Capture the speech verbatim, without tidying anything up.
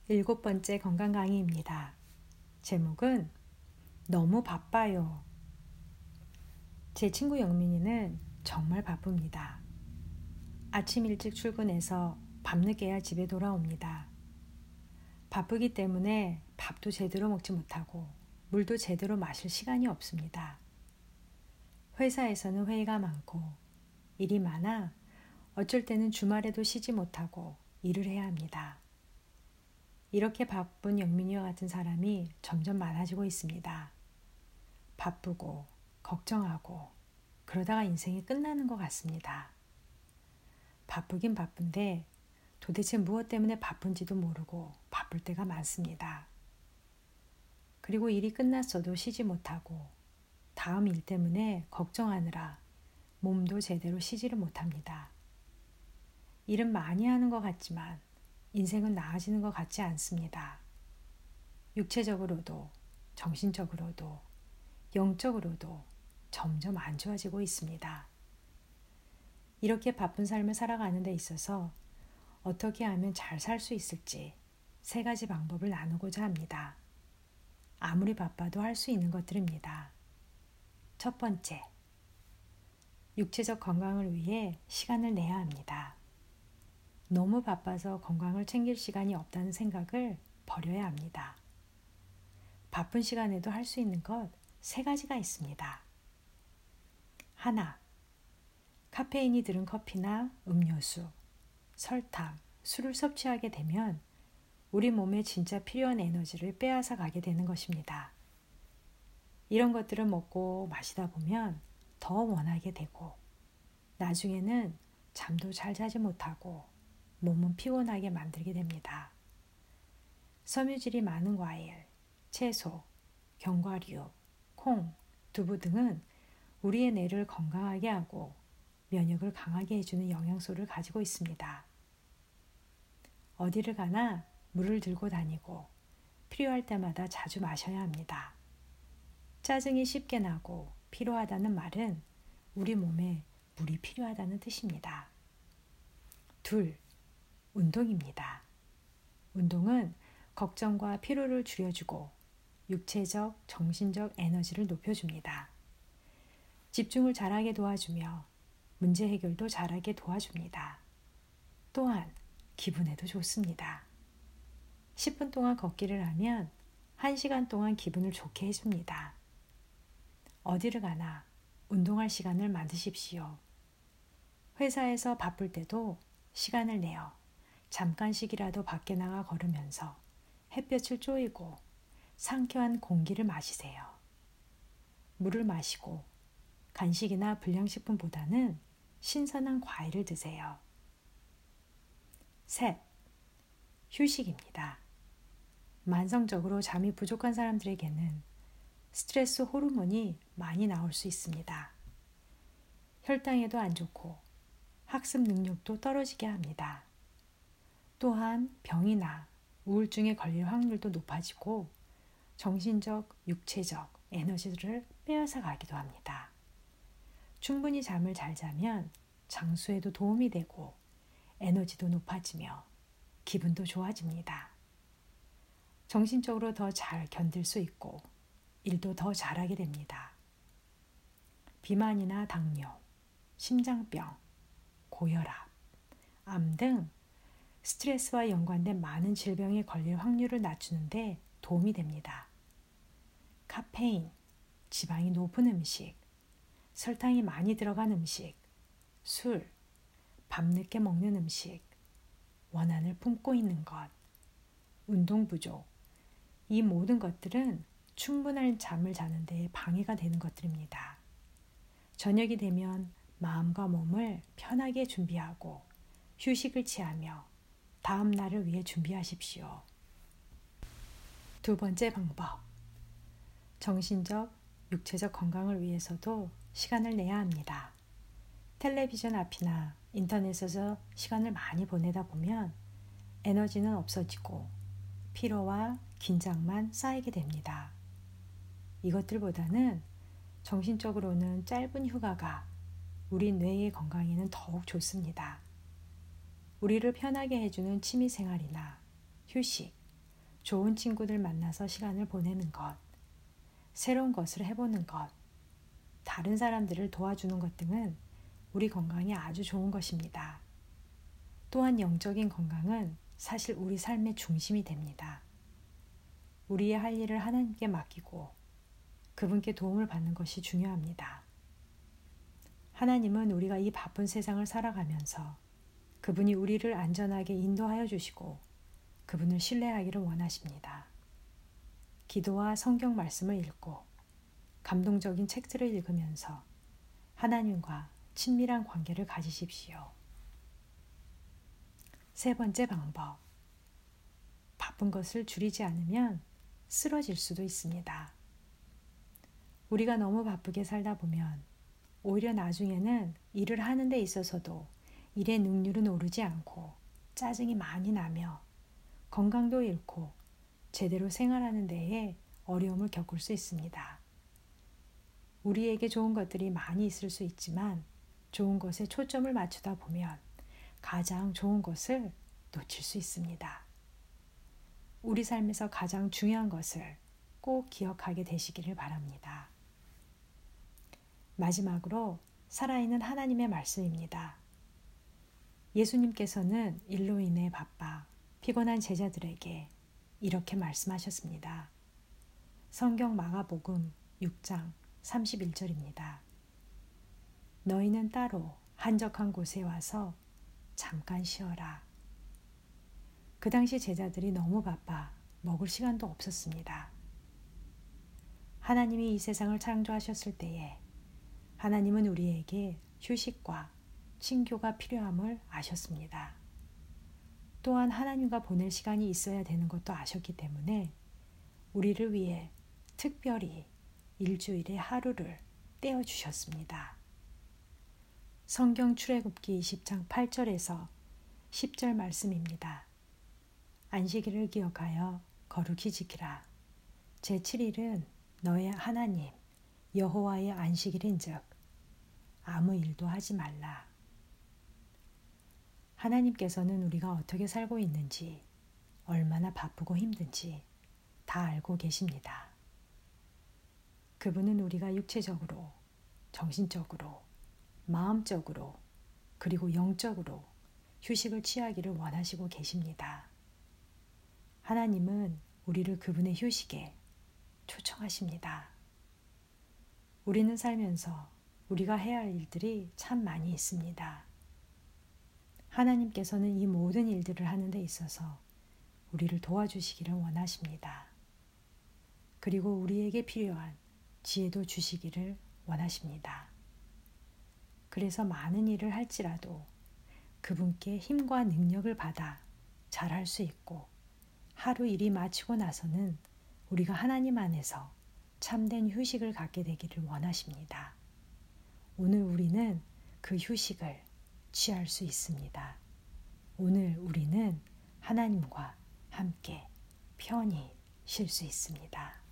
일곱 번째 건강 강의입니다. 제목은 너무 바빠요. 제 친구 영민이는 정말 바쁩니다. 아침 일찍 출근해서 밤늦게야 집에 돌아옵니다. 바쁘기 때문에 밥도 제대로 먹지 못하고 물도 제대로 마실 시간이 없습니다. 회사에서는 회의가 많고 일이 많아 어쩔 때는 주말에도 쉬지 못하고 일을 해야 합니다. 이렇게 바쁜 영민이와 같은 사람이 점점 많아지고 있습니다. 바쁘고 걱정하고 그러다가 인생이 끝나는 것 같습니다. 바쁘긴 바쁜데 도대체 무엇 때문에 바쁜지도 모르고 바쁠 때가 많습니다. 그리고 일이 끝났어도 쉬지 못하고 다음 일 때문에 걱정하느라 몸도 제대로 쉬지를 못합니다. 일은 많이 하는 것 같지만 인생은 나아지는 것 같지 않습니다. 육체적으로도 정신적으로도 영적으로도 점점 안 좋아지고 있습니다. 이렇게 바쁜 삶을 살아가는 데 있어서 어떻게 하면 잘 살 수 있을지 세 가지 방법을 나누고자 합니다. 아무리 바빠도 할 수 있는 것들입니다. 첫 번째, 육체적 건강을 위해 시간을 내야 합니다. 너무 바빠서 건강을 챙길 시간이 없다는 생각을 버려야 합니다. 바쁜 시간에도 할 수 있는 것 세 가지가 있습니다. 하나, 카페인이 들은 커피나 음료수, 설탕, 술을 섭취하게 되면 우리 몸에 진짜 필요한 에너지를 빼앗아 가게 되는 것입니다. 이런 것들을 먹고 마시다 보면 더 원하게 되고 나중에는 잠도 잘 자지 못하고 몸은 피곤하게 만들게 됩니다. 섬유질이 많은 과일, 채소, 견과류, 콩, 두부 등은 우리의 뇌를 건강하게 하고 면역을 강하게 해주는 영양소를 가지고 있습니다. 어디를 가나 물을 들고 다니고 필요할 때마다 자주 마셔야 합니다. 짜증이 쉽게 나고 피로하다는 말은 우리 몸에 물이 필요하다는 뜻입니다. 둘, 운동입니다. 운동은 걱정과 피로를 줄여주고 육체적, 정신적 에너지를 높여줍니다. 집중을 잘하게 도와주며 문제 해결도 잘하게 도와줍니다. 또한 기분에도 좋습니다. 십 분 동안 걷기를 하면 한 시간 동안 기분을 좋게 해줍니다. 어디를 가나 운동할 시간을 만드십시오. 회사에서 바쁠 때도 시간을 내어 잠깐씩이라도 밖에 나가 걸으면서 햇볕을 쬐이고 상쾌한 공기를 마시세요. 물을 마시고 간식이나 불량식품보다는 신선한 과일을 드세요. 셋, 휴식입니다. 만성적으로 잠이 부족한 사람들에게는 스트레스 호르몬이 많이 나올 수 있습니다. 혈당에도 안 좋고 학습 능력도 떨어지게 합니다. 또한 병이나 우울증에 걸릴 확률도 높아지고 정신적, 육체적 에너지를 빼앗아 가기도 합니다. 충분히 잠을 잘 자면 장수에도 도움이 되고 에너지도 높아지며 기분도 좋아집니다. 정신적으로 더 잘 견딜 수 있고 일도 더 잘하게 됩니다. 비만이나 당뇨, 심장병, 고혈압, 암 등 스트레스와 연관된 많은 질병에 걸릴 확률을 낮추는데 도움이 됩니다. 카페인, 지방이 높은 음식, 설탕이 많이 들어간 음식, 술, 밤늦게 먹는 음식, 원한을 품고 있는 것, 운동 부족, 이 모든 것들은 충분한 잠을 자는 데 방해가 되는 것들입니다. 저녁이 되면 마음과 몸을 편하게 준비하고 휴식을 취하며 다음 날을 위해 준비하십시오. 두 번째 방법, 정신적, 육체적 건강을 위해서도 시간을 내야 합니다. 텔레비전 앞이나 인터넷에서 시간을 많이 보내다 보면 에너지는 없어지고 피로와 긴장만 쌓이게 됩니다. 이것들보다는 정신적으로는 짧은 휴가가 우리 뇌의 건강에는 더욱 좋습니다. 우리를 편하게 해주는 취미생활이나 휴식, 좋은 친구들 만나서 시간을 보내는 것, 새로운 것을 해보는 것, 다른 사람들을 도와주는 것 등은 우리 건강에 아주 좋은 것입니다. 또한 영적인 건강은 사실 우리 삶의 중심이 됩니다. 우리의 할 일을 하나님께 맡기고 그분께 도움을 받는 것이 중요합니다. 하나님은 우리가 이 바쁜 세상을 살아가면서 그분이 우리를 안전하게 인도하여 주시고 그분을 신뢰하기를 원하십니다. 기도와 성경 말씀을 읽고 감동적인 책들을 읽으면서 하나님과 친밀한 관계를 가지십시오. 세 번째 방법. 바쁜 것을 줄이지 않으면 쓰러질 수도 있습니다. 우리가 너무 바쁘게 살다 보면 오히려 나중에는 일을 하는 데 있어서도 일의 능률은 오르지 않고 짜증이 많이 나며 건강도 잃고 제대로 생활하는 데에 어려움을 겪을 수 있습니다. 우리에게 좋은 것들이 많이 있을 수 있지만 좋은 것에 초점을 맞추다 보면 가장 좋은 것을 놓칠 수 있습니다. 우리 삶에서 가장 중요한 것을 꼭 기억하게 되시기를 바랍니다. 마지막으로 살아있는 하나님의 말씀입니다. 예수님께서는 일로 인해 바빠 피곤한 제자들에게 이렇게 말씀하셨습니다. 성경 마가복음 육 장 삼십일 절입니다. 너희는 따로 한적한 곳에 와서 잠깐 쉬어라. 그 당시 제자들이 너무 바빠 먹을 시간도 없었습니다. 하나님이 이 세상을 창조하셨을 때에 하나님은 우리에게 휴식과 친교가 필요함을 아셨습니다. 또한 하나님과 보낼 시간이 있어야 되는 것도 아셨기 때문에 우리를 위해 특별히 일주일에 하루를 떼어주셨습니다. 성경 출애굽기 이십 장 팔 절에서 십 절 말씀입니다. 안식일을 기억하여 거룩히 지키라. 제칠 일은 너의 하나님 여호와의 안식일인즉 아무 일도 하지 말라. 하나님께서는 우리가 어떻게 살고 있는지, 얼마나 바쁘고 힘든지 다 알고 계십니다. 그분은 우리가 육체적으로, 정신적으로, 마음적으로, 그리고 영적으로 휴식을 취하기를 원하시고 계십니다. 하나님은 우리를 그분의 휴식에 초청하십니다. 우리는 살면서 우리가 해야 할 일들이 참 많이 있습니다. 하나님께서는 이 모든 일들을 하는 데 있어서 우리를 도와주시기를 원하십니다. 그리고 우리에게 필요한 지혜도 주시기를 원하십니다. 그래서 많은 일을 할지라도 그분께 힘과 능력을 받아 잘할 수 있고 하루 일이 마치고 나서는 우리가 하나님 안에서 참된 휴식을 갖게 되기를 원하십니다. 오늘 우리는 그 휴식을 취할 수 있습니다. 오늘 우리는 하나님과 함께 편히 쉴 수 있습니다.